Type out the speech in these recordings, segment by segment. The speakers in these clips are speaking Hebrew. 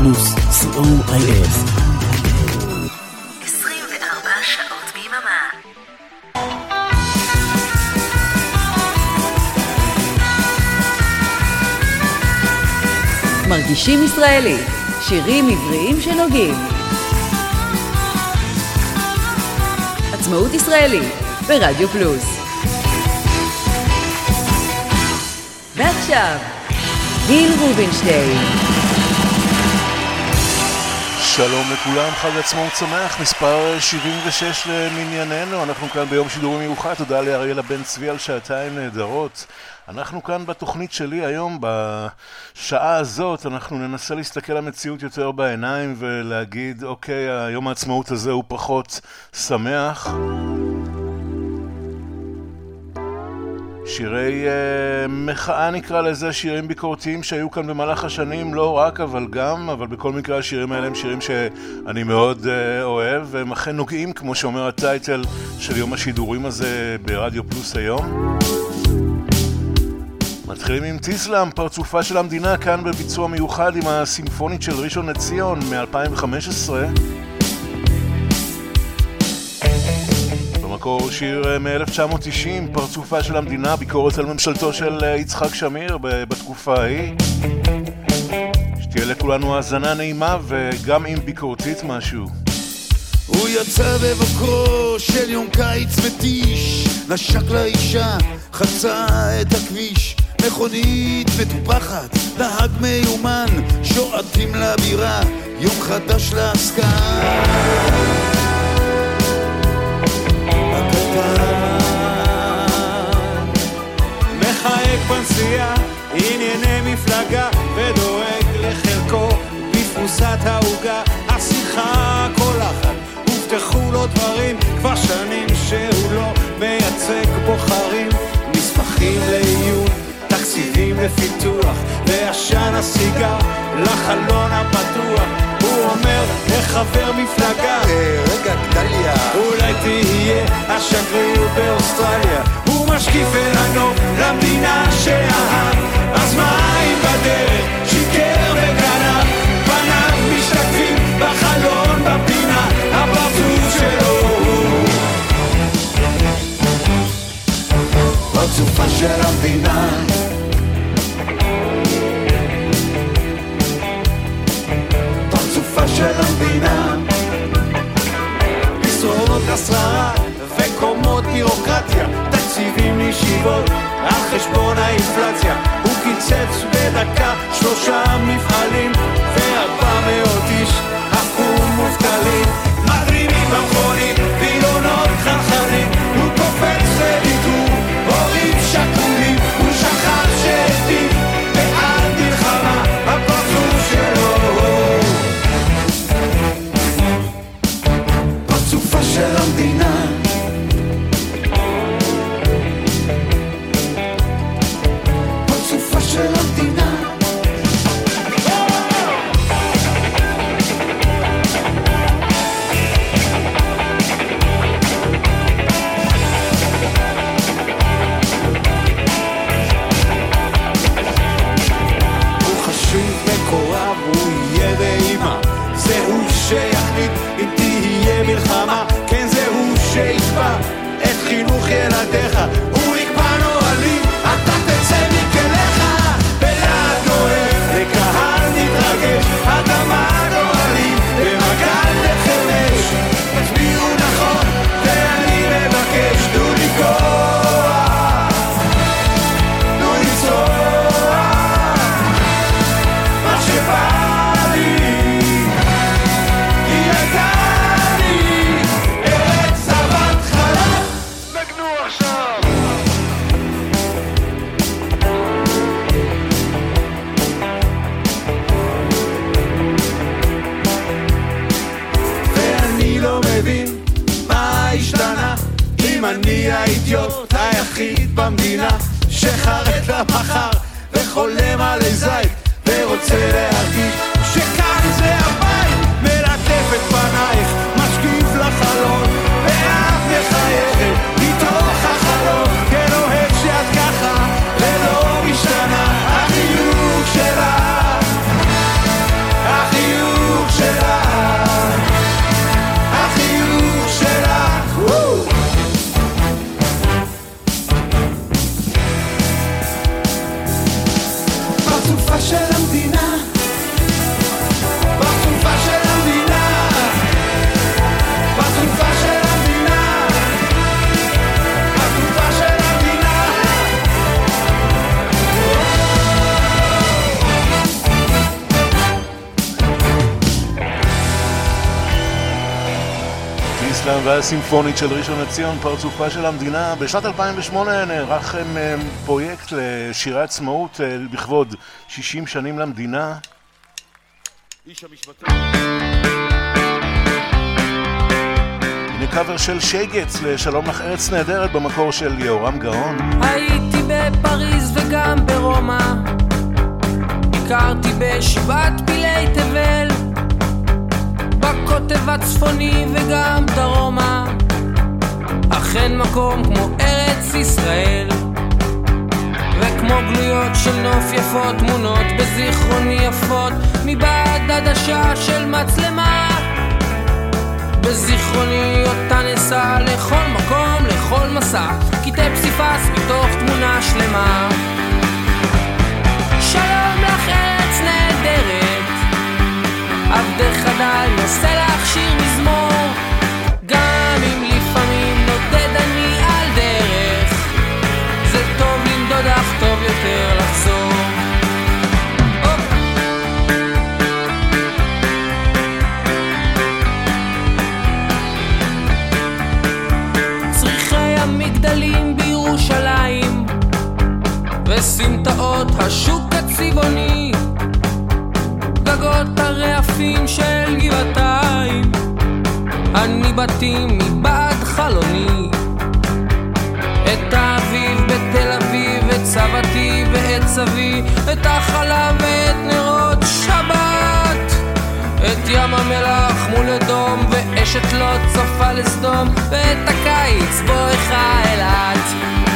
פלוס, co.il 24 שעות ביממה. מרגישים ישראלי, שירים עבריים שנוגעים. עצמאות ישראלי ברדיו פלוס. ועכשיו, גיל רובינשטיין. שלום לכולם, חג עצמאות שמח, מספר 76 למנייננו. אנחנו כאן ביום שידורי מיוחד, תודה לאריאלה בן צבי על שעתיים נהדרות. אנחנו כאן בתוכנית שלי היום, בשעה הזאת, אנחנו ננסה להסתכל על המציאות יותר בעיניים ולהגיד, אוקיי, היום העצמאות הזה הוא פחות שמח. שירי מחאה נקרא לזה, שירים ביקורתיים שהיו כאן במהלך השנים, לא רק אבל גם, אבל בכל מקרה השירים האלה הם שירים שאני מאוד אוהב, והם אכן נוגעים, כמו שאומר הטייטל של יום השידורים הזה ברדיו פלוס היום. מתחילים עם טיסלאם, פרצופה של המדינה, כאן בביצוע מיוחד עם הסימפונית של ראשון לציון מ-2015. במקור שיר מ-1990, פרצופה של המדינה, ביקורת על ממשלתו של יצחק שמיר בתקופה ההיא. שתהיה לכולנו האזנה נעימה וגם עם ביקורתית משהו. הוא יצא בבוקרו של יום קיץ מתיש, נשק לאישה, חצה את הכביש, מכונית מטופחת, נהג מיומן, שועטים לבירה, יום חדש לעסקה. מחייק בנסיעה, ענייני מפלגה, ודואג לחלקו בפרוסת ההוגה. השיחה קולחת, הובטחו לו דברים, כבר שנים שהוא לא מייצג בוחרים. מסמכים לאיום, תקציבים לפיתוח, ועשן הסיגר לחלון הפתוח. הוא אומר לחבר מפלגה, רגע גדליה, אולי תהיה השגריר באוסטרליה. הוא משקיף אל הנוף למדינה שאהב, אז מה אם בדרך שיקר וגנב? פניו משתקפים בחלון בפינה, הפרצוף שלו פרצופה של המדינה. פרצופה של המדינה, משרות השררה וקומות בירוקרטיה, תקציבים לישיבות על חשבון האינפלציה. הוא קיצץ בדקה 3 מפעלים ו400 איש הפכו מובטלים. מדרימים במכונית, וילונות חלחלים, הוא קופץ לביטור, הורים שכולים. הוא שכח שהבטיח בעד מלחמה, הפרצוף שלו פרצופה של המדינה. פרצופה של המדינה. הוא חשוב מקורב, הוא יהיה באימא, זהו שיחליט אם תהיה מלחמה. כן, זהו שיקבע את חינוך ילדיך, הוא יקבע נועלים, אתה תצא מכליך. ביד נועל לקהל נתרגש, אדמה נועלים במגל לחמש. תצביעו נכון ואני מבקש, תנו לי כוח, תנו לי צוח, מה שבא לי, כי הייתה לי ארץ זבת חלב. נגנו עכשיו. ואני לא מבין מה השתנה, אם אני האידיוט היחיד במדינה שחרד למחר וחולם על זית ורוצה להרגיש שכאן זה הבית. מלטף את פנייך, משקיף לחלון, ואת מחייכת מתוך החלון. כן, אוהב שאת ככה ולא משתנה, החיוך שלך, החיוך והסימפונית של ראשון לציון, פרצופה של המדינה. בשנת 2008 נערך פרויקט לשירי עצמאות בכבוד 60 שנים למדינה. הנה קאבר של שייגץ לשלום לך ארץ נהדרת במקור של יהורם גאון. הייתי בפריז וגם ברומא, ביקרתי בשבעת פילי תבל, בקוטב הצפוני וגם דרומה, אכן מקום כמו ארץ ישראל, וכמו גלויות של נוף יפות, תמונות בזיכרוני יפות מבעד עדשה של מצלמה, בזיכרוני אותה נסע לכל מקום, לכל מסע, קטעי פסיפס מתוך תמונה שלמה. שלום לך ארץ נהדרת, עבדך דל נושא לך שיר מזמור, גם אם לפעמים נודד אני על דרך, זה טוב לנדוד אך טוב יותר לחזור. צריכי המגדלים בירושלים וסמטאות השוק הצבעוני, גגות הרעפים של גבעתיים, אני בתים מבעד חלוני, את האביב בתל אביב, את סבתי ואת סבי, את החלב ואת נרות שבת, את ים המלח מול אדום ואשת לא צופה לסדום, ואת הקיץ בואכה אילת.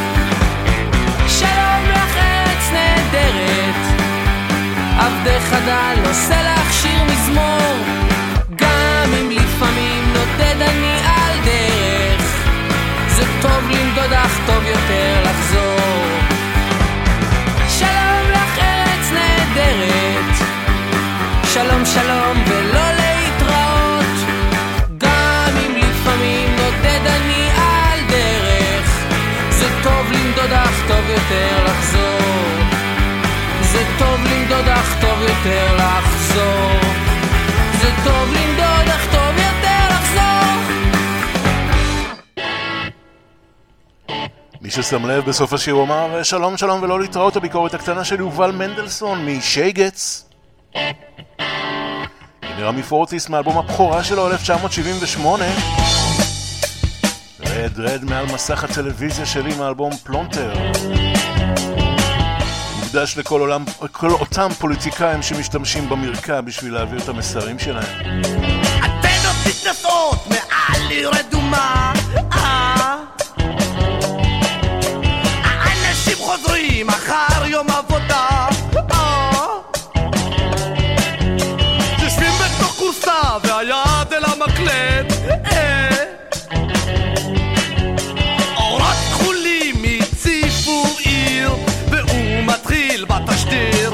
שלום לך ארץ נהדרת, עבדך דל נושא לך שיר מזמור, גם אם לפעמים נודד אני על דרך, זה טוב לנדוד אך טוב יותר לחזור. שלום לך ארץ נהדרת, שלום שלום ולא להתראות, גם אם לפעמים נודד אני על דרך, זה טוב לנדוד אך טוב יותר לחזור, זה טוב לנדוד אך טוב יותר לחזור, זה טוב לנדוד אך טוב יותר לחזור. מי ששם לב בסוף השיר הוא אמר שלום שלום ולא להתראות, הביקורת הקטנה של יובל מנדלסון משייגץ. הנה רמי פורטיס מאלבום הבכורה שלו 1978, רד מעל מסך הטלוויזיה שלי מאלבום פלונטר, מוקדש לכל אותם פוליטיקאים שמשתמשים במרקע בשביל להעביר את המסרים שלהם. אתנות מתנשאות מעל עיר אדומה, האנשים חוזרים אחר יום עבודה, יושבים בתוך קורסה והיד אל המקלט, אורות כחולים הציפו עיר והוא מתחיל בתשדיר,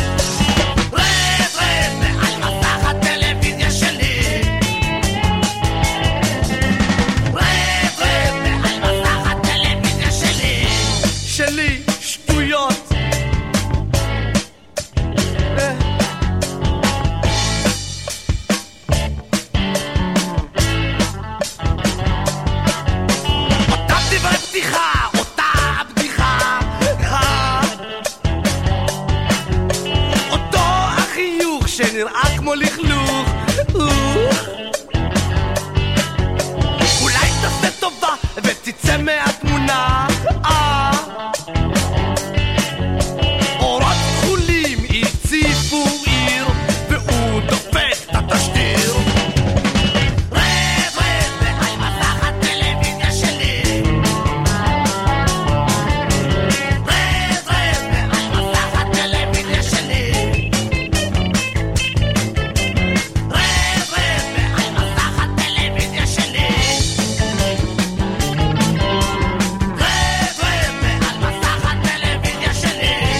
רד מעל מסך הטלוויזיה שלי, רד מעל מסך הטלוויזיה שלי, שלי שטויות. אותה דברי פתיחה, אותה הבדיחה, אותו החיוך שנראה כמו לכלוך, אולי תעשה טובה ותצא מהתמונה, אורות כחולים הציפו עיר והוא דופק את התשדיר, רד מעל מסך הטלוויזיה שלי, רד מעל מסך הטלוויזיה שלי, רד מעל מסך הטלוויזיה שלי, רד מעל מסך הטלוויזיה שלי.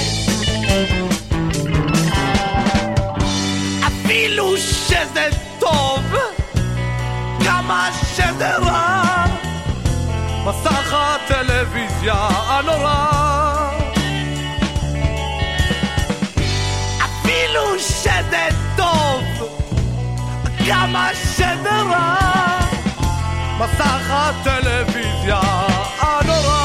אפילו שזה טוב, כמה שזה רע, מסך הטלוויזיה הנורא. אפילו שזה טוב, כמה שזה רע, מסך הטלוויזיה הנורא.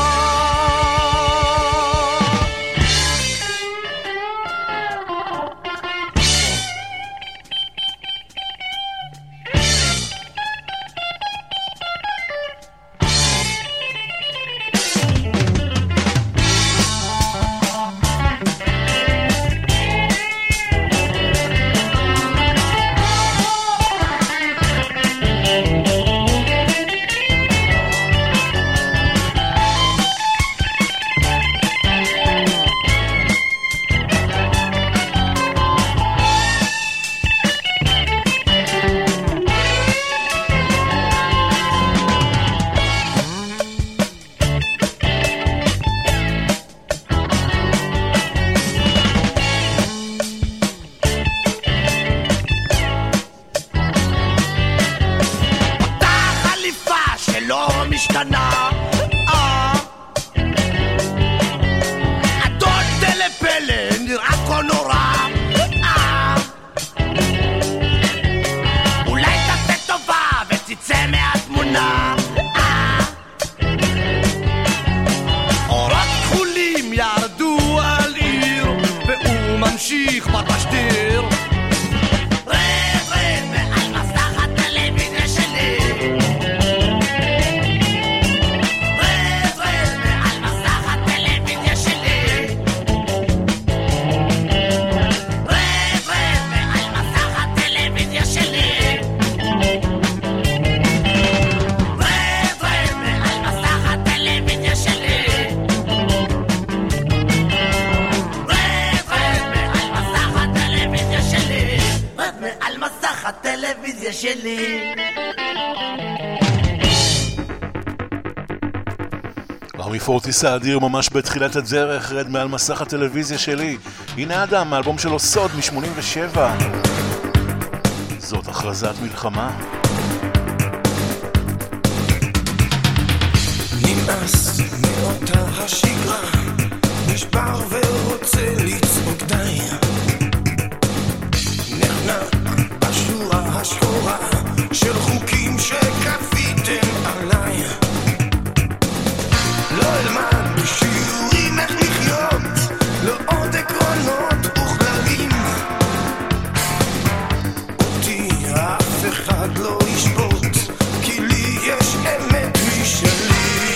פורטיס האדיר ממש בתחילת הדרך, רד מעל מסך הטלוויזיה שלי. הנה אדם, האלבום שלו סוד מ-87. זאת הכרזת מלחמה. נמאס מאותה השגרה, נשבר ורוצה לצעוק די, נחנק בשורה השחורה של חוקים שכפיתם עליי. לא אלמד שיעורים איך לחיות, לא עוד עקרונות וכללים. אותי אף אחד לא ישפוט, כי לי יש אמת משלי.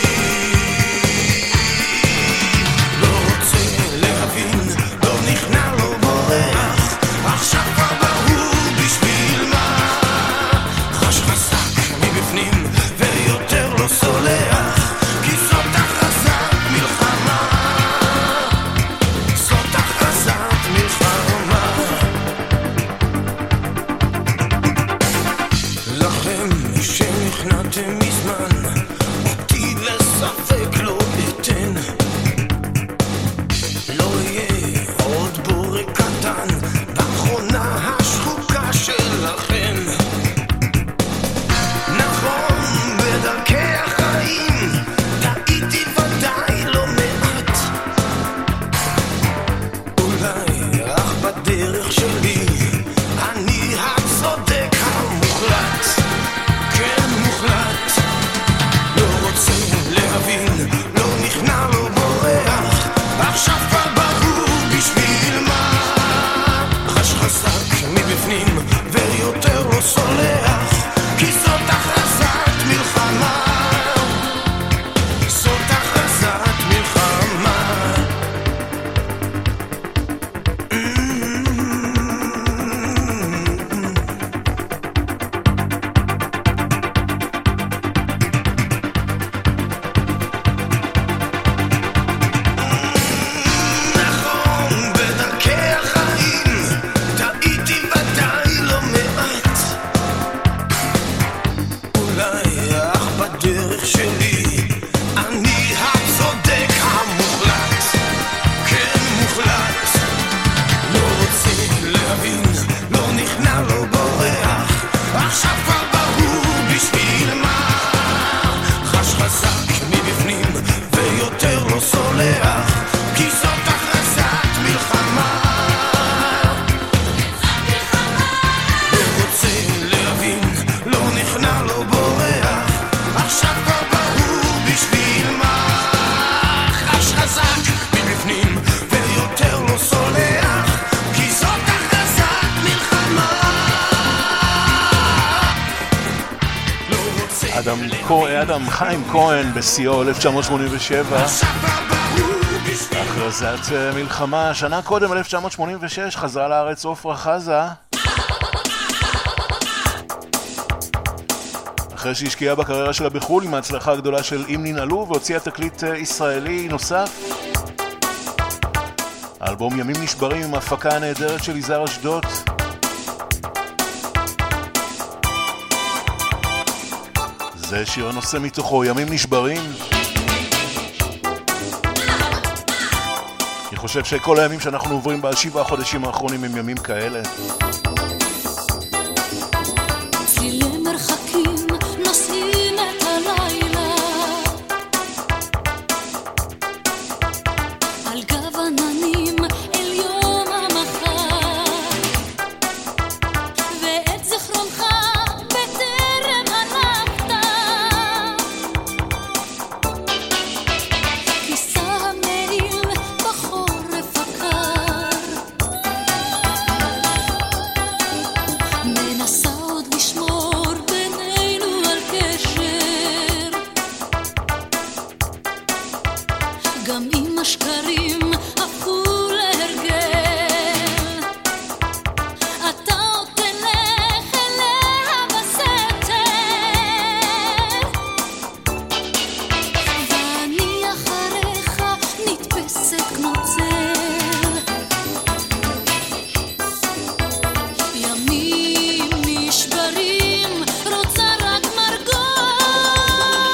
לא רוצה להבין, לא נכנע, לא בורח, עכשיו כבר ברור בשביל מה. חש חזק מבפנים ויותר לא סולח, אדם חיים כהן בסיוע 1987. הכרזת מלחמה. שנה קודם, 1986, חזרה לארץ עופרה חזה. אחרי שהשקיעה בקריירה שלה בחול עם ההצלחה הגדולה של אם ננעלו והוציאה תקליט ישראלי נוסף. האלבום ימים נשברים עם ההפקה הנהדרת של יזהר אשדוד. זה שיר הנושא מתוכו, ימים נשברים. אני חושב שכל הימים שאנחנו עוברים ב7 החודשים האחרונים הם ימים כאלה. צלילי מרחקים נושאים את הלילה על גב עננים אל יום המחר, ואת זכרונך בטרם הלכת כיסה המעיל בחורף הקר, מנסה עוד לשמור בינינו על קשר, גם אם השקרים הפכו להרגל, אתה עוד תלך אליה בסתר, ואני אחריך נתפסת כמו צל. ימים נשברים, רוצה רק מרגוע,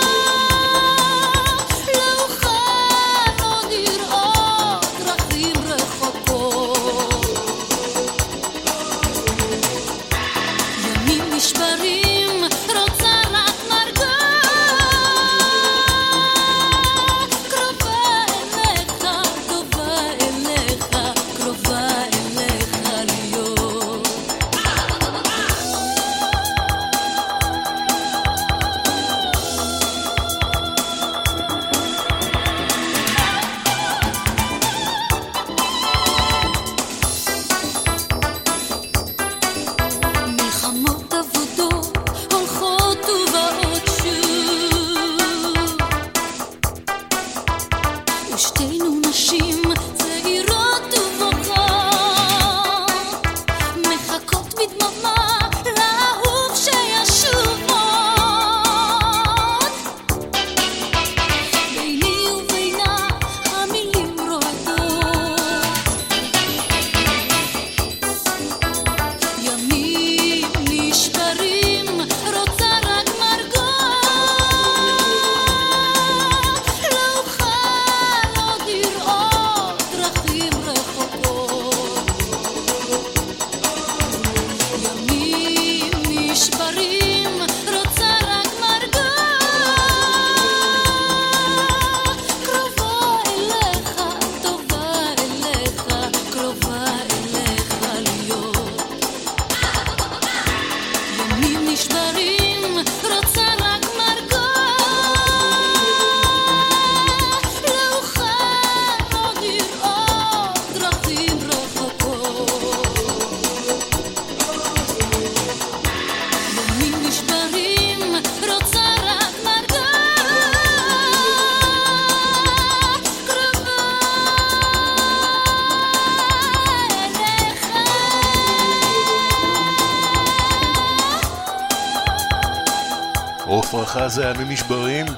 לא אוכל עוד לראות דרכים רחוקות. ימים נשברים, רוצה רק מרגוע, קרובה אליך, טובה אליך, קרובה אליך להיות. מלחמות אבודות הולכות ובאות שוב, ושתינו נשים צעירות ובוכות, מחכות בדממה לאהוב שישוב עוד. ביני ובינה המילים רועדות, ימים נשברים, רוצה רק מרגוע, לא אוכל עוד לראות דרכים רחוקות. ימים נשברים, רוצה רק מרגוע, קרובה אליך, טובה אליך, קרובה אליך להיות. ימים נשברים, רוצה רק מרגוע, לא אוכל עוד לראות דרכים רחוקות. ימים נשברים, רוצה רק מרגוע, קרובה אליך. עופרה חזה, ימים נשברים.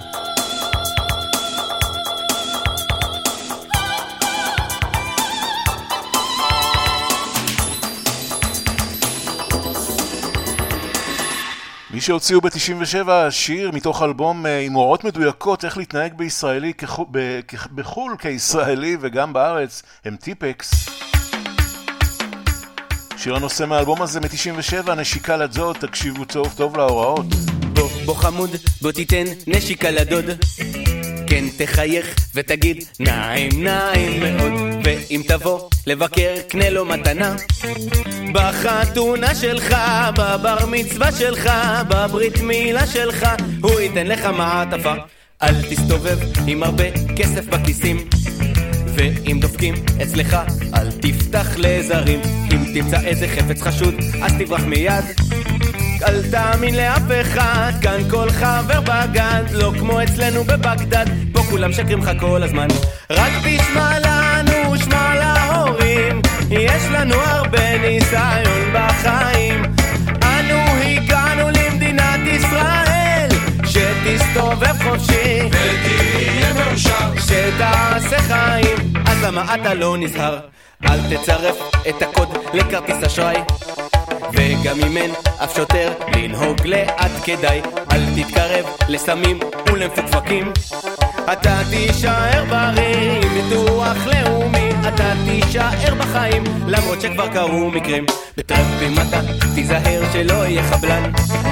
מי שהוציאו ב-97 שיר מתוך אלבום עם הוראות מדויקות איך להתנהג בישראלי בחול כישראלי וגם בארץ הם טיפקס. שיר הנושא מהאלבום הזה מ-97, נשיקה לדוד, תקשיבו טוב טוב להוראות. בוא חמוד, בוא תיתן נשיקה לדוד, כן תחייך ותגיד נעים נעים מאוד, ואם תבוא לבקר קנה לו מתנה, בחתונה שלך, בבר מצווה שלך, בברית מילה שלך, הוא ייתן לך מעטפה. אל תסתובב עם הרבה כסף בכיסים, ואם דופקים אצלך אל תפתח לזרים, אם תמצא איזה חפץ חשוד אז תברח מיד, צדיק, אל תאמין לאף אחד, כאן כל חבר בגד, לא כמו אצלנו בבגדד, פה כולם שקרים לך כל הזמן. רק תשמע לנו, שמע להורים, יש לנו הרבה ניסיון בחיים, אנו הגענו למדינת ישראל, שתסתובב חופשי ותהיה מאושר, שתעשה חיים, אז למה אתה לא נזהר? אל תצרף את הקוד לכרטיס אשראי, וגם אם אין אף שוטר לנהוג לאט כדאי, אל תתקרב לסמים ולמפוקפקים, אתה תישאר בריא עם ביטוח לאומי, אתה תישאר בחיים למרות שכבר קרו מקרים. בטרמפים אתה תיזהר שלא יהיה חבלן,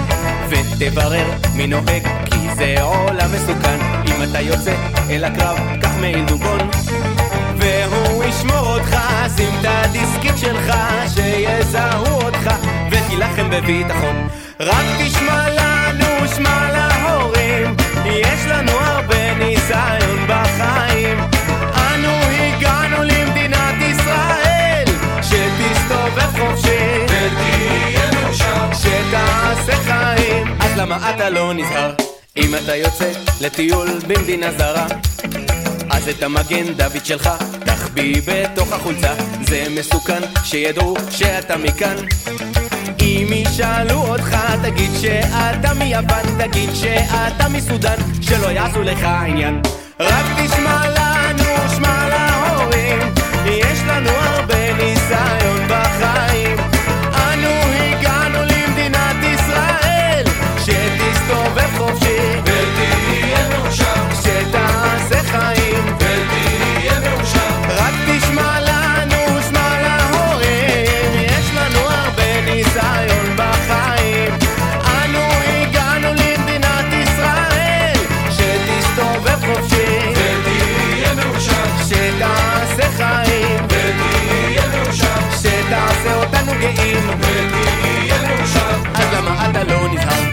ותברר מי נוהג כי זה עולם מסוכן. אם אתה יוצא אל הקרב קח מעיל דובון, והוא ישמור אותך, שים את הדיסקית שלך שיזהו אותך, ותילחם בביטחון. רק תשמע לנו, שמע להורים, יש לנו הרבה ניסיון בחיים, אנו הגענו למדינת ישראל, שתסתובב חופשי ותהיה מאושר, שתעשה חיים, אז למה אתה לא נזהר? אם אתה יוצא לטיול במדינה זרה, אז את המגן דוד שלך תחביא בתוך החולצה, זה מסוכן שידעו שאתה מכאן. אם ישאלו אותך תגיד שאתה מיוון, תגיד שאתה מסודן, שלא יעשו לך עניין. רק תשמע לנו, שמע להורים, יש לנו הרבה ניסיון בחיים, אנו הגענו למדינת ישראל, שתסתובב חופשי ותהיה מאושר, שתעשה חיים ותהיה מאושר. רק תשמע לנו, שמע להורים, יש לנו הרבה ניסיון בחיים, אנו הגענו למדינת ישראל, שתסתובב חופשי ותהיה מאושר, שתעשה חיים ותהיה מאושר, שתעשה אותנו גאים, ותהיה מאושר. אז למה אתה לא נזהר?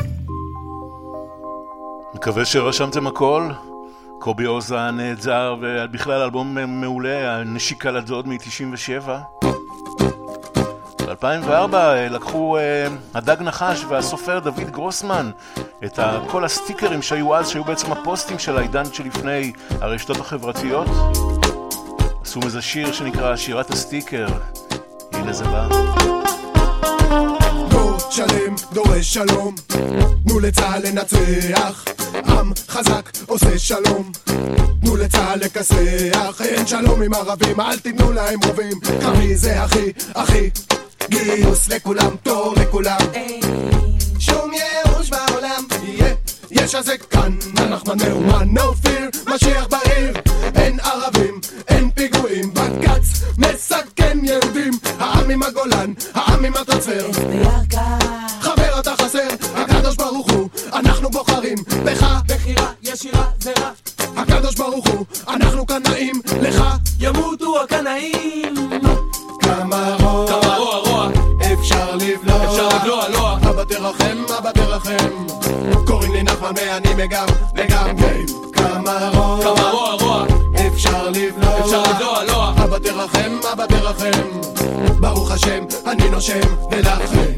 מקווה שרשמתם הכל. קובי עוז הנהדר, ובכלל אלבום מעולה, הנשיקה לדוד מ-97. ב-2004 לקחו הדג נחש והסופר דוד גרוסמן את כל הסטיקרים שהיו אז, שהיו בעצם הפוסטים של העידן שלפני הרשתות החברתיות. עשו מזה שיר שנקרא שירת הסטיקר. הנה זה בא. דור שלם דורש שלום, תנו לצהל לנצח, עם חזק עושה שלום, תנו לצהל לכסח, אין שלום עם ערבים, אל תתנו להם רובים, קרבי זה הכי הכי, גיוס לכולם, תור לכולם, שום ייאוש בעולם, יש הזה כאן, אנחנו מאומן, no fear, משיח בעיר, אין ערבים, אין פיגועים, בקץ מסכן יהודים, העם עם הגולן, העם עם הטרנספר, חבר אתה חסר, הקדוש ברוך הוא, אנחנו בוחרים בך, בחירה ישירה זרה, הקדוש ברוך הוא, אנחנו קנאים לך, ימותו הקנאים. כמה רוע, אפשר לבלוע, אבא תרחם, קוראים לי נחמן ואני וגם גיים. כמה רוע, אפשר לבלוע, אבא תרחם, ברוך השם, אני נושם ולכם.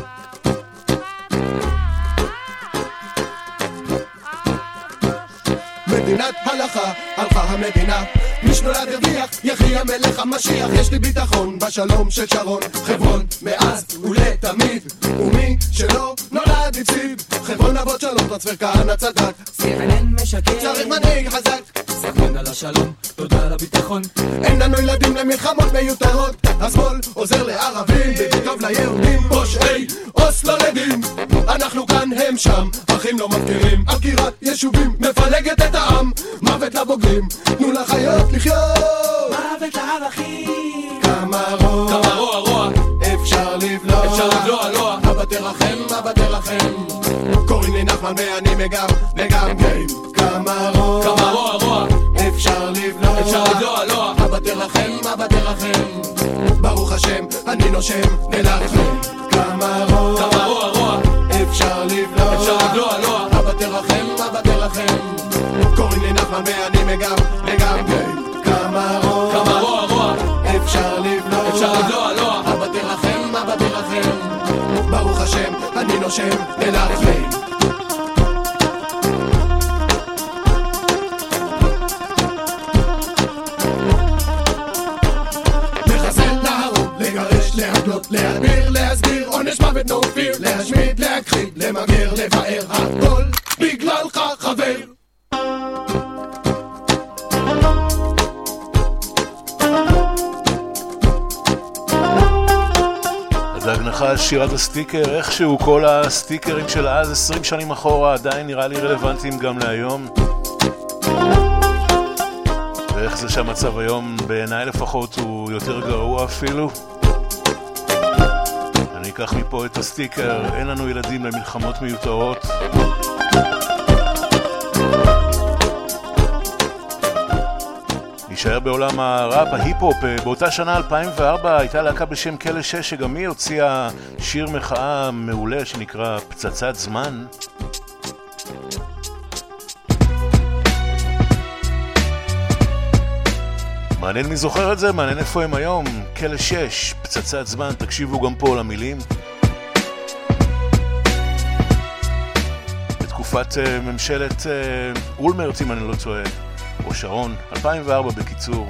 מדינת הלכה, הלכה המדינה, מי שנולד הרוויח, יחי המלך המשיח, יש לי ביטחון בשלום של שרון, חברון מאז ולתמיד, ומי שלא נולד הפסיד, חברון אבות שלום, טרנספר כהנא צדק, סירנן משקר, צריך מנהיג חזק, סכן על השלום, תודה על הביטחון, אין לנו ילדים למלחמות מיותרות, השמאל עוזר לערבים, ובטוב ליהודים, פושעי אוסלו לדין, אנחנו כאן הם שם, אחים לא מפקירים, עקירת יישובים מפלגת את העם, מוות לבוגרים, תנו לחיות לחיות, מוות לערכים. כמה רוע, אפשר לבלוע, אבא תרחם, קוראים לי נחמן ואני וגם גיים. כמה רוע, אפשר לבלוע, אבא תרחם, ברוך השם, אני נושם ולכם. כמה רוע, אפשר לבלוע, אבא תרחם, קוראים לי נחמן ואני וגם גיים. כמה רוע, אפשר לבלוע, אבא תרחם, ברוך השם, אני נושם נושם ונרחים. לחסל, להרוג, לגרש, להגלות, להדביר, להסגיר, עונש מוות נופיר, להשמיד, להכחיד, למגר, לבאר, הכל בגללך חבר. להגנחה שירת הסטיקר, איכשהו כל הסטיקרים של אז 20 שנים אחורה עדיין נראה לי רלוונטיים גם להיום. ואיך זה שהמצב היום בעיניי לפחות הוא יותר גרוע אפילו. אני אקח מפה את הסטיקר, אין לנו ילדים למלחמות מיותרות. נשאר בעולם הראפ, ההיפ-הופ. באותה שנה 2004 הייתה להקה בשם כלא 6 שגם היא הוציאה שיר מחאה מעולה שנקרא פצצת זמן. מעניין מי זוכר את זה, מעניין איפה הם היום. כלא 6, פצצת זמן, תקשיבו גם פה למילים. בתקופת ממשלת אולמרט אם אני לא טועה, או שרון, 2004 בקיצור.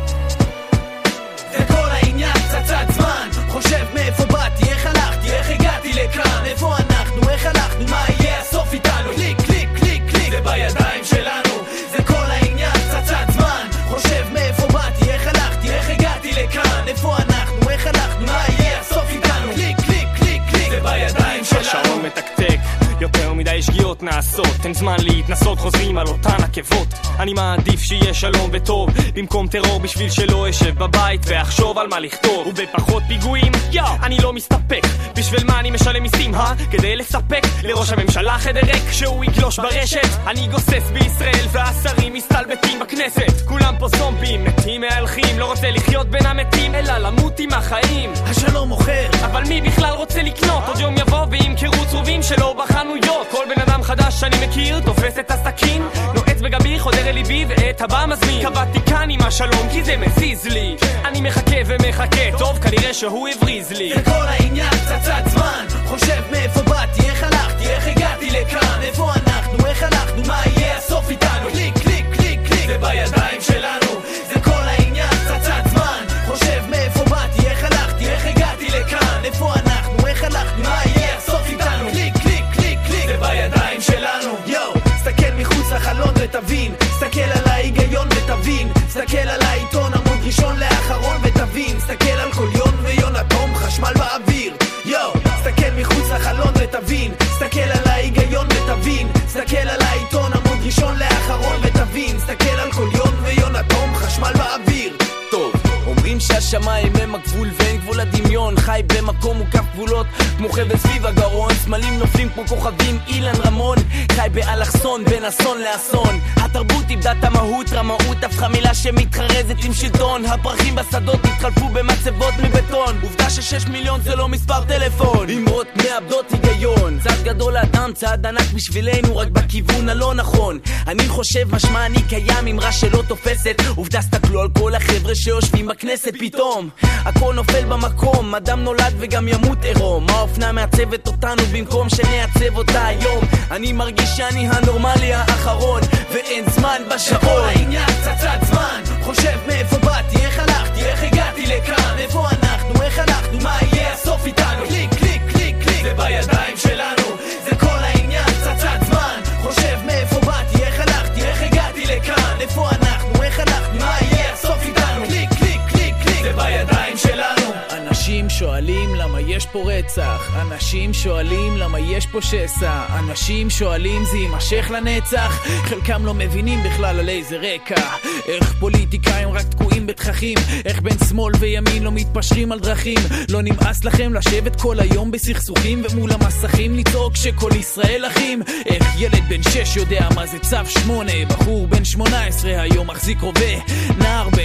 זה כל העניין, פצצת זמן. חושב מאיפה באתי, איך הלכתי, איך הגעתי לכאן, איפה אנחנו, איך הלכנו, מה יהיה הסוף איתנו. קליק, קליק, קליק, קליק, זה בידיים שלנו. זה כל העניין, פצצת זמן. חושב מאיפה באתי, איך הלכתי, איך הגעתי לכאן, איפה אנחנו, איך הלכנו, מה יהיה הסוף איתנו. קליק, קליק, קליק, קליק, זה בידיים שלנו. השעון מתקתק, יותר מדי שגיאות נעשות, אין זמן להתנסות, חוזרים על אותן עקבות. אני מעדיף שיהיה שלום וטוב במקום טרור, בשביל שלא אשב בבית ואחשוב על מה לכתוב, ובפחות פיגועים, אני לא מסתפק. בשביל מה אני משלם מיסים, כדי לספק לראש הממשלה חדר ריק שהוא יגלוש ברשת. אני גוסס בישראל והשרים מסתלבטים בכנסת. כולם פה זומבים, מתים מהלכים, לא רוצה לחיות בין המתים אלא למות עם החיים. השלום מוכר, אבל מי בכלל רוצה לקנות? עוד יום יבוא וימכרו צרובים שלו בחנויות. כל בן אדם חדש שאני מכיר תופס את הסכין, נועץ בגבי, חודר אל ליבי ואת הבא מזמין. קבעתי כאן עם השלום כי זה מזיז לי, אני מחכה ומחכה, טוב כנראה שהוא הבריז לי. זה כל העניין, פצצת זמן. חושב מאיפה באתי, איך הלכתי, איך הגעתי לכאן, איפה אנחנו, איך הלכנו, מה יהיה הסוף איתנו. קליק, קליק, קליק, קליק, זה בידיים שלנו. זה כל העניין, פצצת זמן. חושב מאיפה באתי, איך הלכתי, איך הגעתי לכאן, איפה אנחנו, איך הלכנו, מה יהיה הסוף איתנו. קליק, קליק, קליק, קליק, זה בידיים שלנו. יו, סתכל מחוץ לחלון ותבין, סתכל על ההיגיון ותבין, סתכל על העיתון עמוד ראשון לאחרון ותבין, סתכל על כל יון ויון אטום חשמל באוויר. יו, סתכל מחוץ לחלון ותבין, סתכל על ההיגיון ותבין, סתכל על העיתון עמוד ראשון לאחרון ותבין, סתכל על כל יון ויון אטום חשמל באוויר. טוב, אומרים שהשמיים הם הגבול ואין גבול לדמיון, חי במקום מוקף גבולות כמו חבל סביב הגרון, סמלים נופלים כמו כוכבים, אילן רמון חי באלכסון בין אסון לאסון. התרבות איבדה את המהות, רמאות הפכה מילה שמתחרזת עם שלטון, הפרחים בשדות התחלפו במצבות מבטון, עובדה ש6 מיליון זה לא מספר טלפון, אמרות מאבדות היגיון, צעד גדול לאדם, צעד ענק בשבילנו רק בכיוון הלא נכון. אני חושב משמע אני קיים, אמרה שלא תופסת, עובדה סתכלו על כל החבר'ה שיושבים בכנסת, פתאום הכל נופל במקום, אדם נולד וגם ימות עירום, האופנה מעצבת אותנו במקום שנעצב אותה היום. אני מרגיש שאני הנורמלי האחרון ואין זמן בשעון. כל העניין, פצצת זמן. חושב מאיפה באתי, איך הלכתי, איך הגעתי לכאן, איפה אנחנו, איך הלכנו, מה יהיה הסוף איתנו. קליק, קליק, קליק, קליק, זה בידיים שלנו. זה כל העניין, פצצת זמן. חושב מאיפה באתי, איך הלכתי, איך הגעתי לכאן, איפה אנחנו, איך הלכנו, מה יהיה הסוף איתנו. קליק, קליק, קליק, קליק, זה בידיים שלנו. אנשים שואלים למה יש פה רצח, אנשים שואלים למה יש פה שסע, אנשים שואלים זה יימשך לנצח, חלקם לא מבינים בכלל על איזה רקע, איך פוליטיקאים רק תקועים בתככים, איך בין שמאל וימין לא מתפשרים על דרכים, לא נמאס לכם לשבת כל היום בסכסוכים ומול המסכים לצעוק שכל ישראל אחים, איך ילד בן 6 יודע מה זה צו 8, בחור בן 18 היום מחזיק רובה, נער בן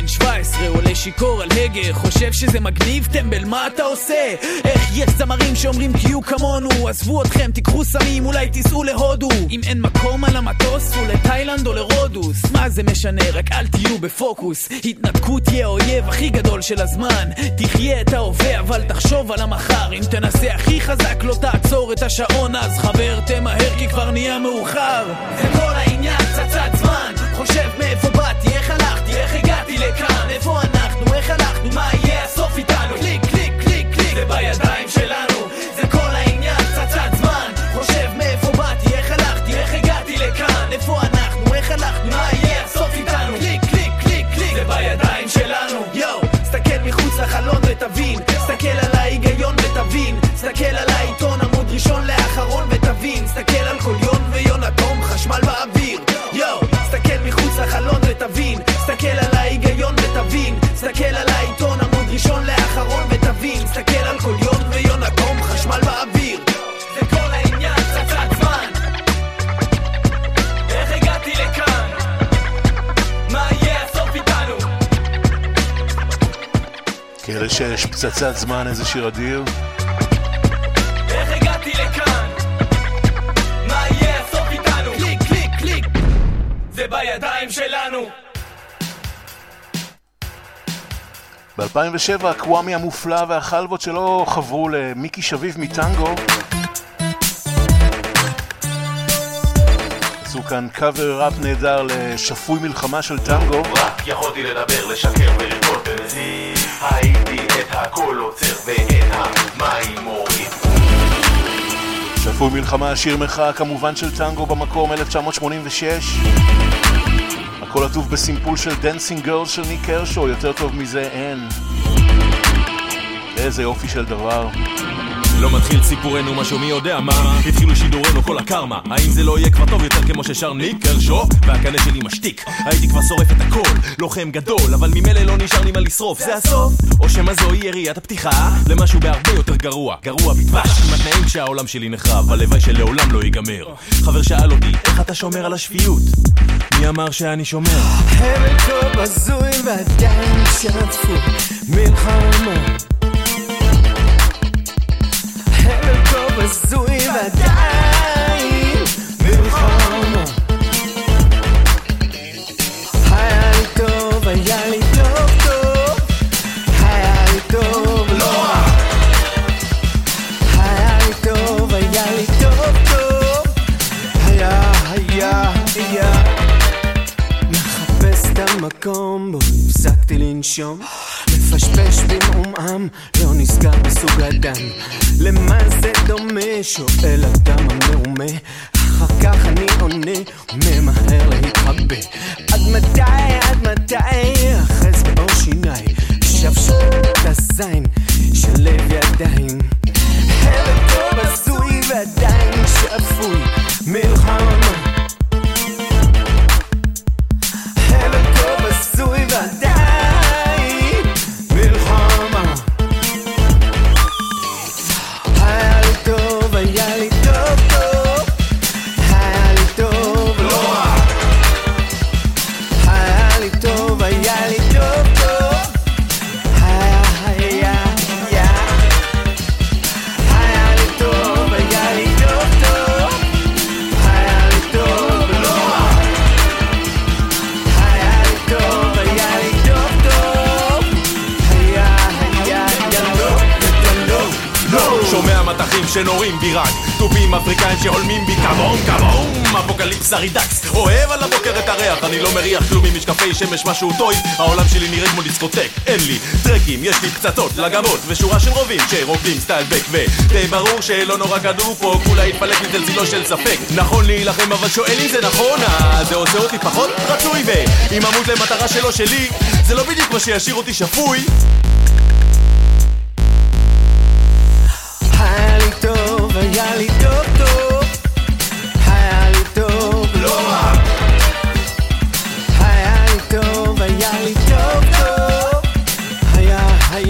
בן 17 עולה שיקור על הגה, חושב שזה מגניב, טמבל מה אתה עושה? איך יש זמרים שאומרים תהיו כמונו, עזבו אתכם תיקחו סמים אולי תיסעו להודו, אם אין מקום על המטוס או לתאילנד או לרודוס, מה זה משנה, רק אל תהיו בפוקוס. התנתקות תהיה האויב הכי גדול של הזמן, תחיה את ההווה אבל תחשוב על המחר, אם תנסה הכי חזק לא תעצור את השעון, אז חבר תמהר כי כבר נהיה מאוחר. זה כל העניין, צצת זמן, חושב מאיפה באתי, איך הלכתי, איך הגעתי לכאן, איפה אנחנו, איך הלכנו, מה יהיה הסוף איתנו, קליק קליק קליק קליק, זה בידיים שלנו. זה כל העניין, צצת זמן, חושב מאיפה באתי, איך הלכתי, איך הגעתי לכאן, איפה אנחנו, איך הלכנו, מה יהיה הסוף איתנו, קליק קליק קליק קליק, זה בידיים שלנו. יו, סתכל מחוץ לחלון ותבין, סתכל על ההיגיון ותבין, סתכל על העיתון עמוד ראשון לאחרון ותבין, סתכל על כל יון ויון אטום חשמל באוויר. יו, סתכל מחוץ לחלון ותבין, סתכל על ההיגיון ותבין, סתכל על העיתון עמוד ראשון לאחרון ותבין, סתכל על כל יון ויון אטום חשמל באוויר. זה כל העניין, צצת זמן, איך הגעתי לכאן, מה יהיה הסוף איתנו. כאלה שיש פצצת זמן, איזה שיר אדיר. איך הגעתי לכאן, מה יהיה הסוף איתנו, קליק קליק קליק, זה בידיים שלנו. ב-2007 הקוואמי המופלא והחלבות שלו חברו למיקי שביב מטנגו, עשו כאן קאבר ראפ נהדר לשפוי מלחמה של טנגו. רק יכולתי לדבר, לשקר ולרקוד במזיד, הייתי את הכל עוצר ואת המים מוריד. שפוי מלחמה, שיר מחאה כמובן של טנגו במקום 1986, הכל עטוף בסימפול של דנסינג גרל של ניק קרשו, יותר טוב מזה אין. איזה יופי של דבר. לא מתחיל סיפורנו משהו מי יודע מה, התחילו שידורנו כל הקרמה, האם זה לא יהיה כבר טוב יותר כמו ששר ניק קרשו? והקנה שלי משתיק, הייתי כבר שורף את הכל, לוחם גדול, אבל ממילא לא נשאר לי מה לשרוף, זה הסוף? או שמה זוהי יריית הפתיחה למשהו בהרבה יותר גרוע, גרוע בטבש עם התנאים כשהעולם שלי נחרב, הלוואי שלעולם לא ייגמר. חבר שאל אותי, איך אתה שומר על השפיות? מי אמר שאני שומר? הבל כה בזוי ועדיין שרצפו מלחמה, הבל כה בזוי ועדיין מלחמה, היה לי טוב, היה לי טוב טוב, היה לי טוב לא רע, היה לי טוב, היה לי טוב טוב, היה מחפש את המקום בו הפסקתי לנשום, לפשפש במעומעם, לא נסגר בסוג הדם, למה זה דומה? שואל אדם המעומה, אחר כך אני עונה וממהר להתחבא, עד מתי אחז באור שיניי, שבשו את הזין של לב ידיים, הבל כה בזוי ועדיין שפוי מלחמה, הבל כה בזוי ועדיין מלחמה, היה לי טוב, היה לי טוב טוב, היה לי טוב לא רע, היה לי טוב, היה לי טוב טוב, היה לי טוב, היה לי טוב טוב, היה לי טוב לא רע, היה לי טוב, היה לי טוב טוב, לא שומע מטחים שנורים בי רק טופים אפריקאים שהולמים בי כמון כמון, אפוקליפסה רידקס, אוהב על הבוקר את הריח, אני לא מריח כלום עם משקפי שמש משהו טויב, העולם שלי נראה כמו דיסקוטק, אין לי טרקים, יש לי פצצות, לגבות ושורה של רובים שרוקדים סטייל בק, ודי ברור שלא נורא כדור פה, כולה התפלק מצלצילו של ספק, נכון להילחם אבל שואל אם זה נכון, זה עושה אותי פחות רצוי, ואם אמות למטרה שלו שלי, זה לא בדיוק מה שישאיר אותי שפוי. היה לי טוב, היה לי טוב טוב, היה לי טוב לא רע, היה לי טוב, היה לי טוב טוב, היה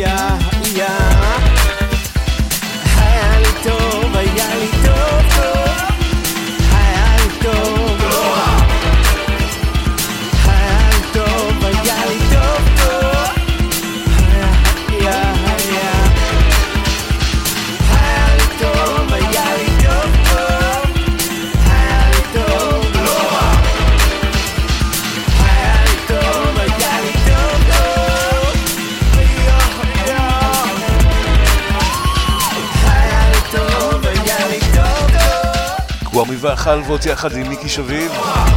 לי טוב, היה לי טוב טוב, היה לי טוב לא רע, היה לי טוב, היה לי טוב טוב, קוואמי והחלבות יחד עם מיקי שביב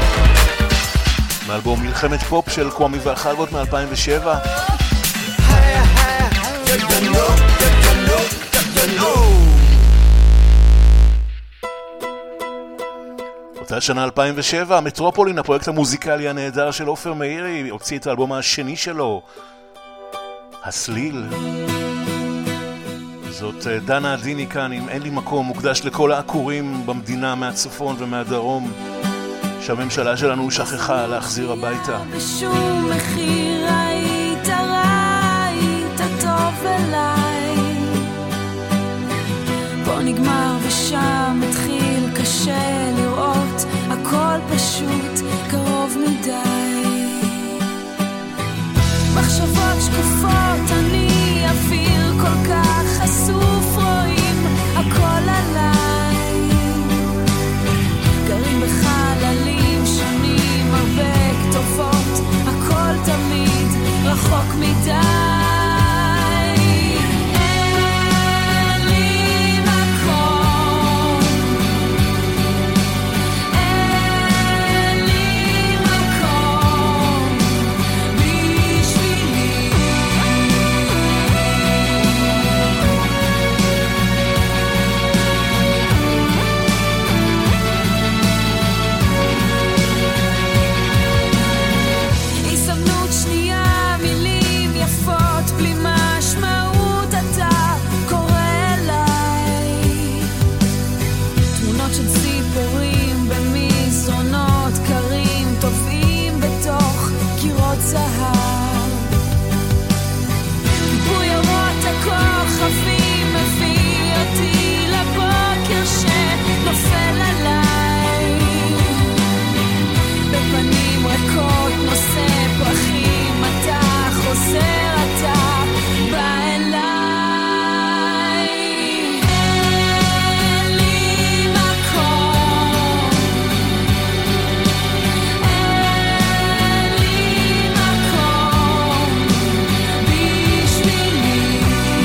מאלבום מלחמת פופ של קוואמי והחלבות מ-2007. אותה שנה 2007, המטרופולין, הפרויקט המוזיקלי הנהדר של עופר מאירי, הוציא את האלבום השני שלו, הסליל. זאת דנה עדיני כאן עם אין לי מקום, מוקדש לכל העקורים במדינה מהצפון ומהדרום שהממשלה שלנו שכחה להחזיר הביתה. בשום מחיר היית רע, היית טוב אליי, פה נגמר ושם מתחיל, קשה לראות, הכל פשוט קרוב מדי, מחשבות שקופות, אני אוויר כל כך חשוף, רואים הכל עליי, גרים בחללים שונים, הרבה כתובות, הכל תמיד רחוק מדי, אין לי מקום, אין לי מקום בשבילי, הזדמנות שנייה, מילים יפות בלי משמעות, אתה קורא אליי, תמונות של ציפורים במזרונות קרים, טובעים בתוך קירות זהב, גיבוי אורות הכוכבים מביא אותי לבוקר שנופל עליי, בפנים ריקות נושא פרחים, אתה חוזר, אתה בא אליי, אין לי מקום, אין לי מקום בשבילי,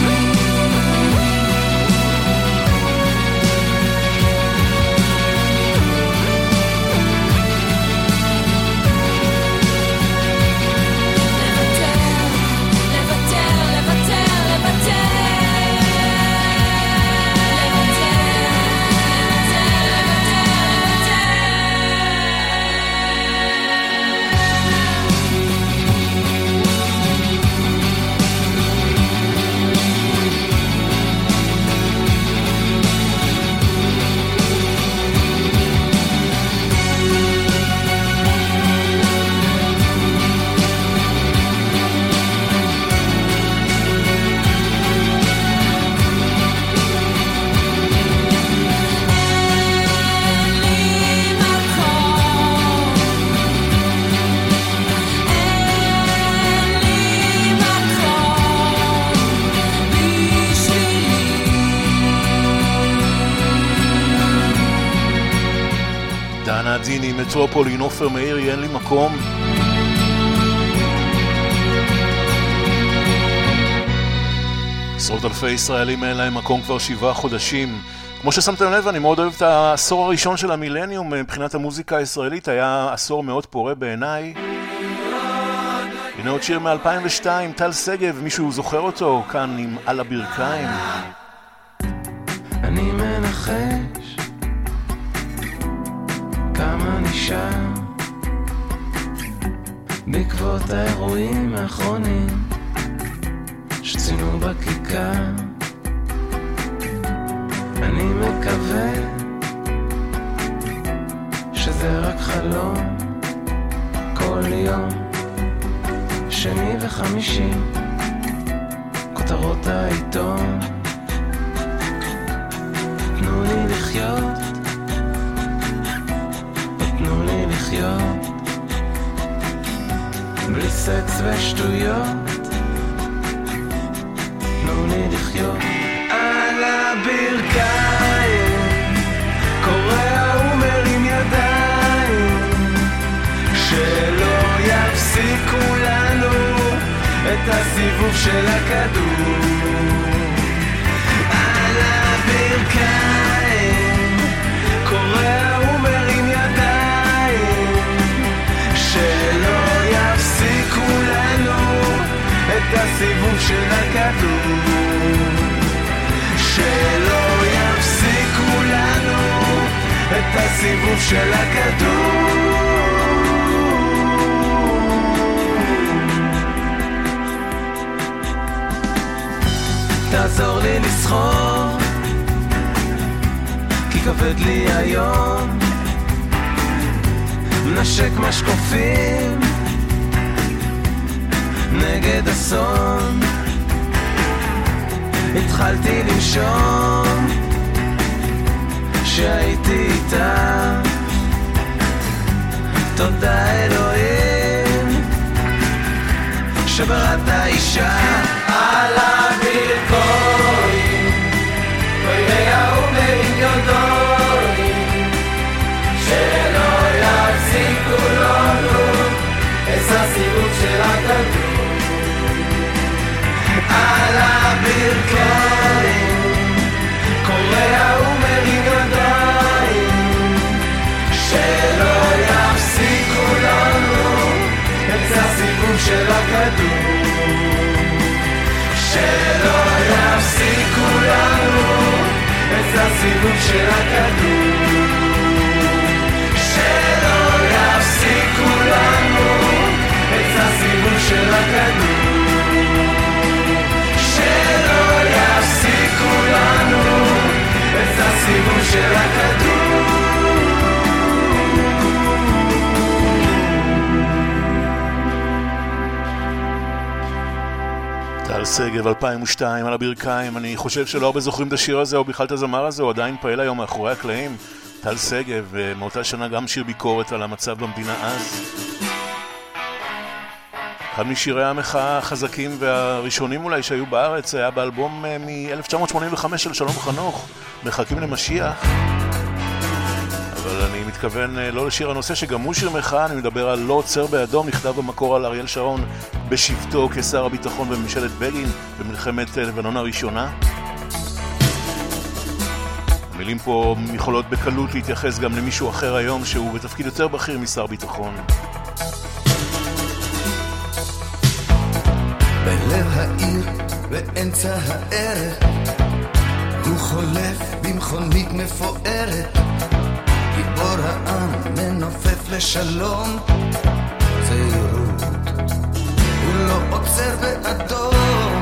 דנה עדיני, מטרופולין, עופר מאירי, אין לי מקום. עשרות אלפי ישראלים אין להם מקום כבר 7 חודשים. כמו ששמתם לב, אני מאוד אוהב את העשור הראשון של המילניום מבחינת המוזיקה הישראלית, היה עשור מאוד פורה בעיניי. הנה עוד שיר מ-2002, טל שגב, מישהו זוכר אותו? כאן עם על הברכיים. אני מנחש כמה נשאר בעקבות האירועים האחרונים שציינו בכיכר, אני מקווה שזה רק חלום, כל יום שני וחמישי כותרות העיתון, תנו לי לחיות, תנו לי לחיות בלי סקס ושטויות, תנו לי לחיות על הברכיים, קורא ומרים ידיים, שלא יפסיקו לנו את הסיבוב של הכדור, על הברכיים, קורא את הסיבוב של הכדור, שלא יפסיקו לנו את הסיבוב של הכדור. תעזור לי לסחור, כי כבד לי היום, נשק משקופים נגד אסון. התחלתי לנשום שהייתי איתה, תודה אלוהים שבראת אישה. על הברכויים ויראו מיליונדורים, שלא יפסיקו לנו את הסיבוב של הכדור. על הברכיים קורע ומיליונדורים, שלא יפסיקו לנו את הסיבוב של הכדור, שלא יפסיקו לנו את הסיבוב של הכדור, שלא יפסיקו לנו את הסיבוב של הכדור, שלא יפסיקו לנו את הסיבוב של הכדור. טל שגב 2002 על הברכיים. אני חושב שלא הרבה זוכרים את השיר הזה או בכלל את הזמר הזה, הוא עדיין פעיל היום מאחורי הקלעים. טל שגב, מאותה שנה גם שיר ביקורת על המצב במדינה אז. אחד משירי המחאה החזקים והראשונים אולי שהיו בארץ היה באלבום מ-1985 של שלום חנוך, מחכים למשיח. אבל אני מתכוון לא לשיר הנושא שגם הוא שיר מחאה, אני מדבר על לא עוצר באדום, נכתב במקור על אריאל שרון בשבתו כשר הביטחון בממשלת בגין במלחמת לבנון הראשונה. המילים פה יכולות בקלות להתייחס גם למישהו אחר היום שהוא בתפקיד יותר בכיר משר ביטחון. בלב העיר באמצע הערב הוא חולף במכונית מפוארת, גיבור העם מנופף לשלום זהירות, הוא לא עוצר באדום,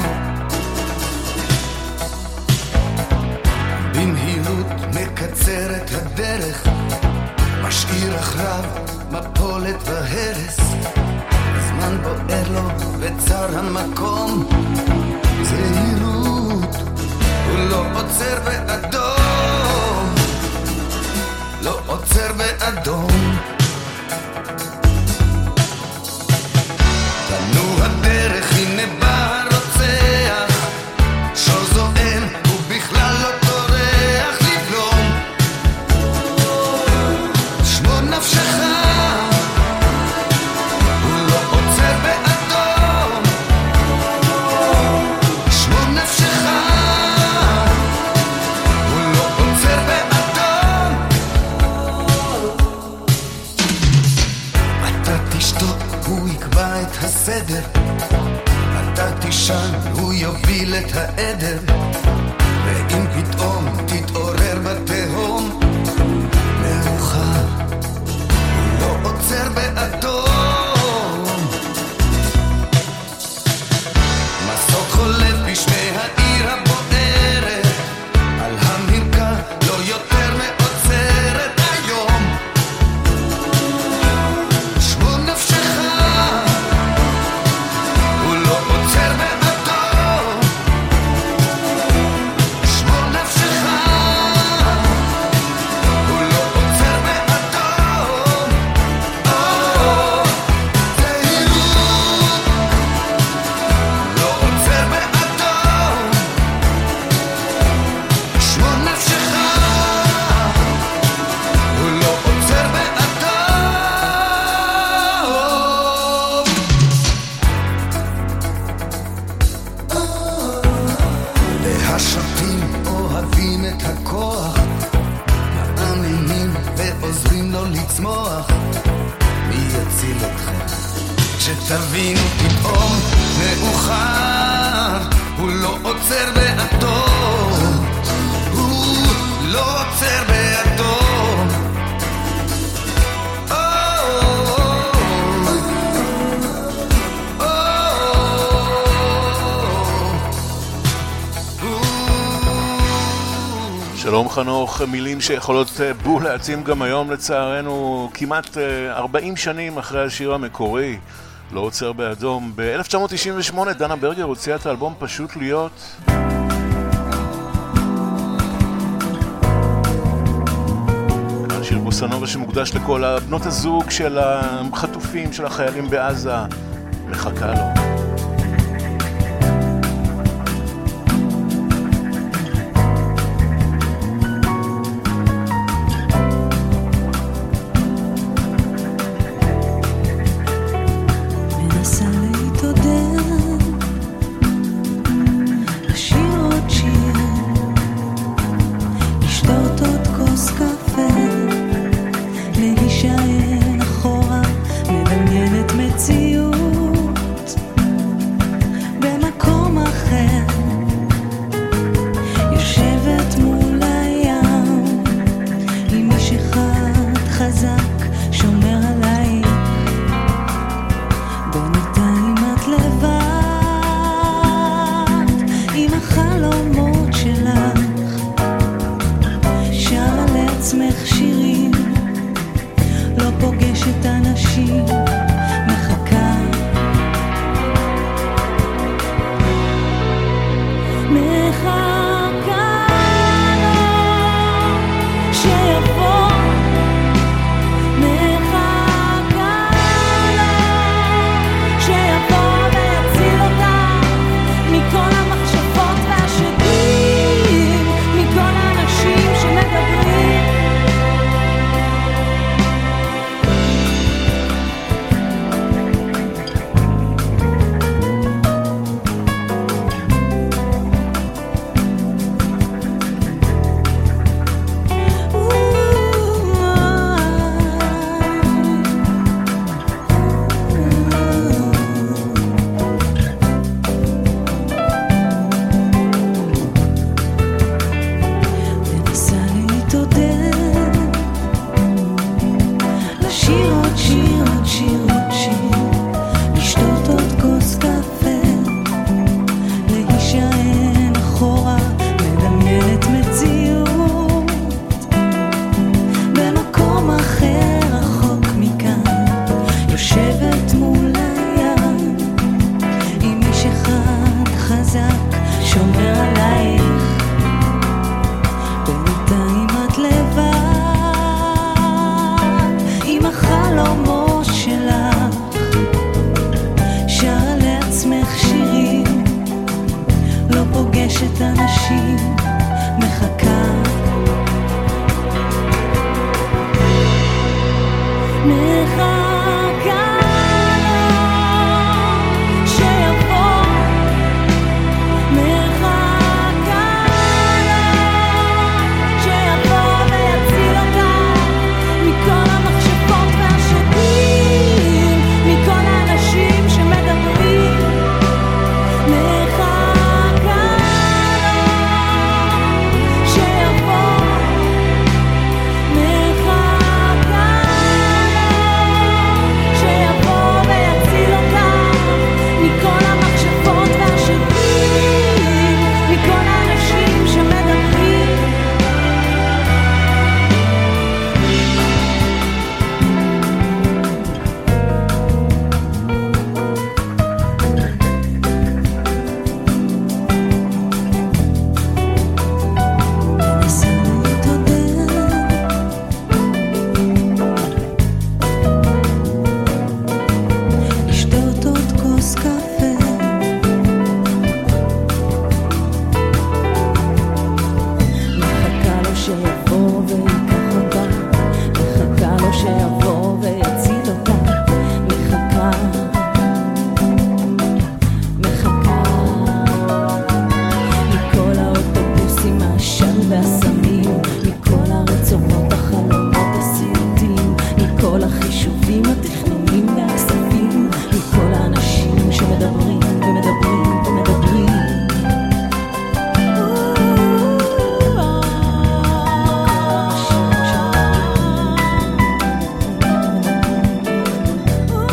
במהירות מקצר את הדרך, משאיר אחריו מפולת והרס, הזמן בוער לו בצר המקום זהירות, הוא לא עוצר באדום, לא עוצר באדום. תנו הדרך, הנה בא הרוצח, שור זועם, הוא בכלל לא טורח לבלום, שמור נפשך, הוא לא עוצר באדום, שמור נפשך, הוא לא עוצר באדום. אתה תשתוק, הוא יקבע את הסדר, אתה תישן, הוא יוביל את העדר, ואם פתאום תתעורר בתהום מאוחר, הוא לא עוצר באדום. מסוק חולף בשמי העיר הבוערת, על המרקע לא יותר מעוצרת היום, שמור נפשך, הוא לא עוצר באדום, שמור נפשך, הוא לא עוצר באדום. זהירות, לא עוצר באדום, שמור נפשך, הוא לא עוצר באדום. והשופטים אוהבים את הכוח, מאמינים ועוזרים לו לצמוח, מי יציל אתכם כשתבינו פתאום מאוחר, שלום חנוך, מילים שיכולות בול להתאים גם היום לצערנו, כמעט 40 שנים אחרי השיר המקורי, לא עוצר באדום. ב-1998 דנה ברגר הוציאה את האלבום פשוט להיות. שיר בוסנובה שמוקדש לכל הבנות הזוג של החטופים, של החיילים בעזה, מחכה לו.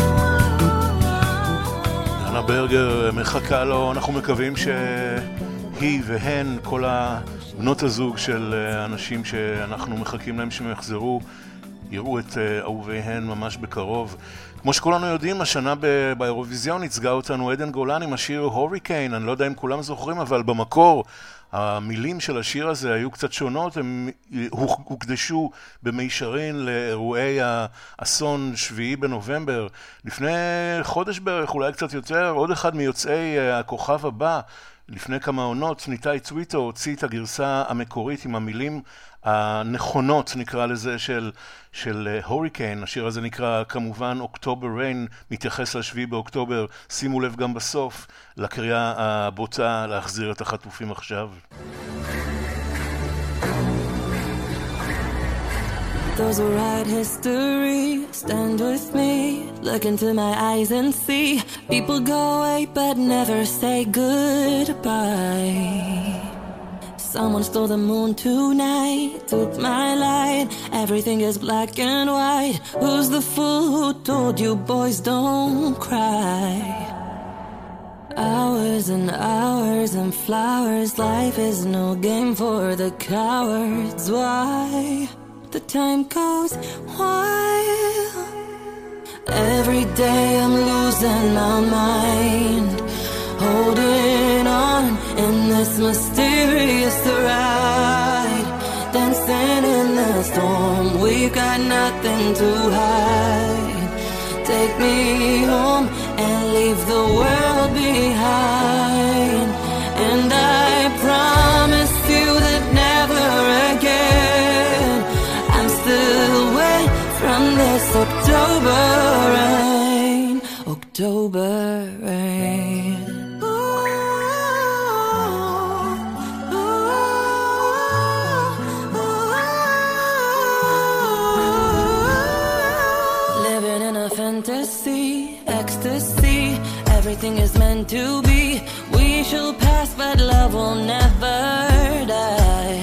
מחכה לו, אנחנו מקווים היא והן, כל הבנות הזוג של אנשים שאנחנו מחכים להם שהם יחזרו, יראו את אהוביהן ממש בקרוב. כמו שכולנו יודעים, השנה באירוויזיון ייצגה אותנו עדן גולן עם השיר הוריקיין. אני לא יודע אם כולם זוכרים, אבל במקור המילים של השיר הזה היו קצת שונות. הם הוקדשו במישרין לאירועי האסון 7 בנובמבר. לפני חודש בערך, אולי קצת יותר, עוד אחד מיוצאי הכוכב הבא, לפני כמה עונות, ניתאי צוויטו הוציא את הגרסה המקורית עם המילים הנכונות, נקרא לזה, של הוריקיין. השיר הזה נקרא כמובן אוקטובר ריין, מתייחס ל7 באוקטובר. שימו לב גם בסוף לקריאה הבוטה להחזיר את החטופים עכשיו. Those who write history, stand with me, look into my eyes and see. People go away but never say goodbye. Someone stole the moon tonight, took my light. Everything is black and white. Who's the fool who told you boys don't cry? Hours and hours and flowers. Life is no game for the cowards. Why? The time goes wild. Every day I'm losing my mind, holding on in this mysterious ride, dancing in the storm. We've got nothing to hide. Take me home and leave the world behind. And I promise you that never again I'm still away from this October rain. October rain. Living in a fantasy, ecstasy. Everything is meant to be. We shall pass, but love will never die.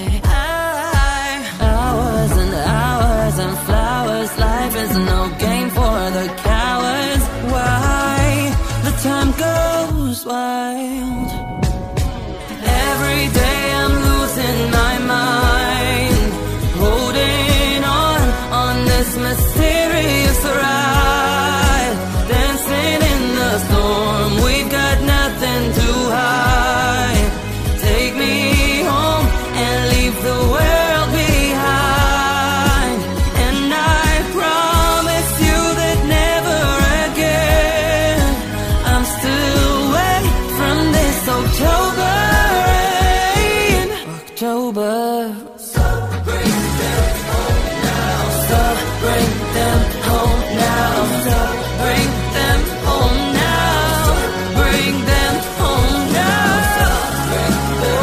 Hours and hours and flowers. Life is no game for the cowards. Why? The time goes wild. Every day I'm losing my mind, holding on this mysterious ride, dancing in the storm. We've got nothing to hide. Take me home and leave the world behind. And I promise you that never again I'm still away from this October rain. October. So bring them home now. So bring them home now. So bring them home now. Bring them home now. So bring them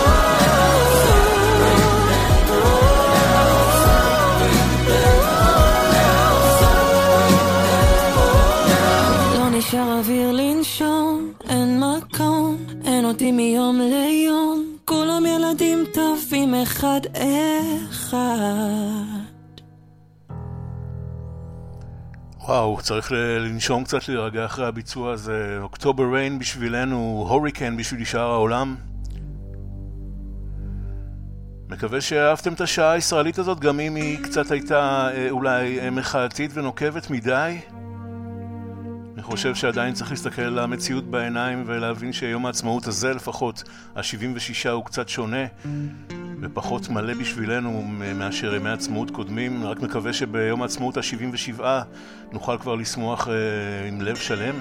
לא נשאר אוויר לנשום, אין מקום, אין אותי מיום ליום. כולם ילדים טובים אחד אחד. וואו, צריך לנשום קצת, להירגע אחרי הביצוע הזה. אוקטובר ריין בשבילנו, הוריקיין בשביל שאר העולם. מקווה שאהבתם את השעה הישראלית הזאת, גם אם היא קצת הייתה אולי מחאתית ונוקבת מדי. אני חושב שעדיין צריך להסתכל על המציאות בעיניים ולהבין שיום העצמאות הזה לפחות, ה-76 הוא קצת שונה ופחות מלא בשבילנו מאשר ימי עצמאות קודמים. רק מקווה שביום העצמאות ה-77 נוכל כבר לשמוח עם לב שלם.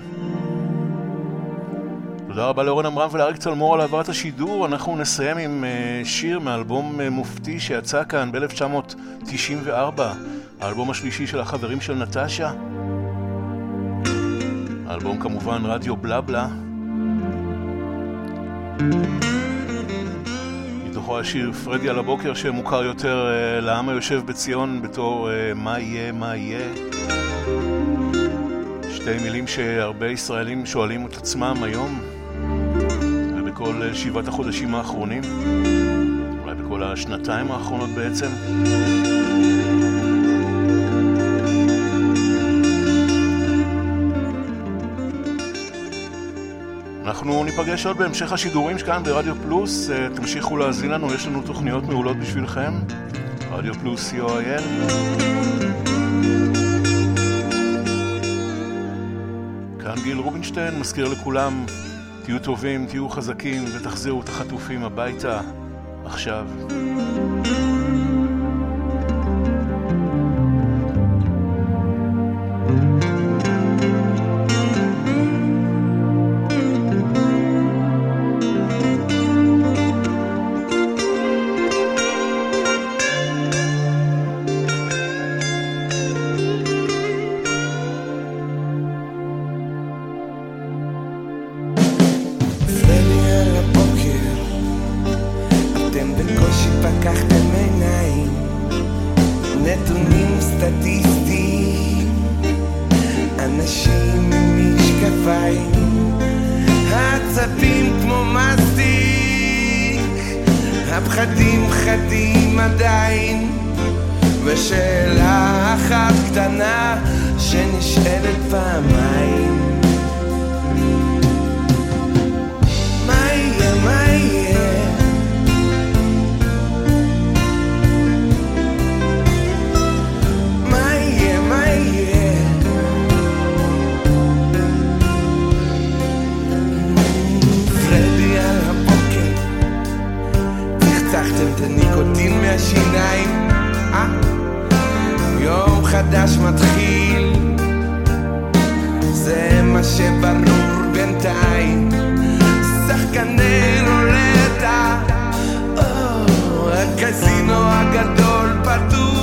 תודה רבה לאורן עמרם ולאריק צלמור על העברת השידור. אנחנו נסיים עם שיר מאלבום מופתי שיצא כאן ב-1994, האלבום השלישי של החברים של נטשה. האלבום כמובן רדיו בלבלה. מתוכו השיר פרדי על הבוקר, שמוכר יותר לעם היושב בציון בתור מה יהיה מה יהיה. שתי מילים שהרבה ישראלים שואלים את עצמם היום ובכל 7 החודשים האחרונים, אולי בכל השנתיים האחרונות בעצם. אנחנו ניפגש עוד בהמשך השידורים שכאן ברדיו פלוס. תמשיכו להזין לנו, יש לנו תוכניות מעולות בשבילכם. רדיו פלוס co.il. כאן גיל רובינשטיין, מזכיר לכולם, תהיו טובים, תהיו חזקים ותחזירו את החטופים הביתה עכשיו.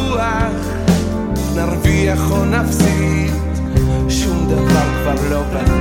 נרוויח או נפסיד, שום דבר כבר לא בטוח.